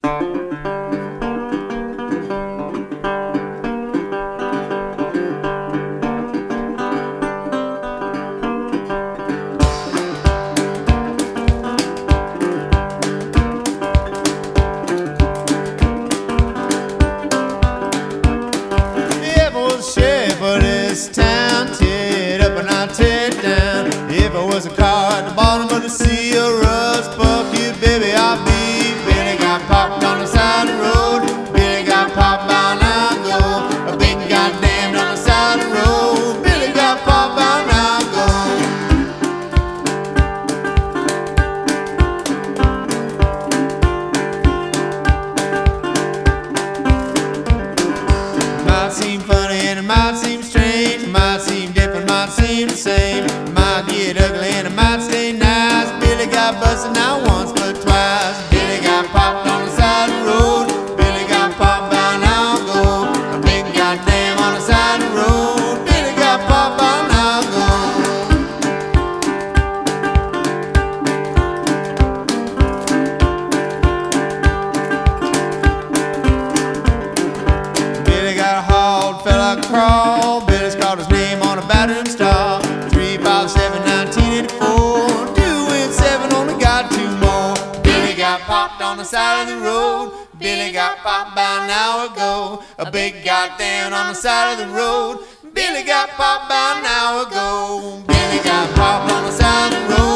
This town, tear it up and I'll tear it down. If I was a car at the bottom of the sea, a rust fuck you, baby, I'll be. Billy got popped on the side of the road. Billy got popped by an hour ago. A big goddamn on the side of the road. Billy got popped by an hour ago. Might seem funny and it might seem strange, it might seem different, might seem the same. It might get ugly and it might stay nice. Billy got busted not once but twice. Billy got popped on the side of the road. Billy got popped by an hour ago. A big goddamn on the side of the road. Billy got popped by an hour ago. Billy got hauled, fell like a crawl. Billy's called his name on a bathroom stall. 3-5-7-1984. Doing 7, only got 2 more. Billy got popped on the side of the road. Billy got popped by an hour ago. A big goddamn on the side of the road. Billy got popped by an hour ago. Billy got popped on the side of the road.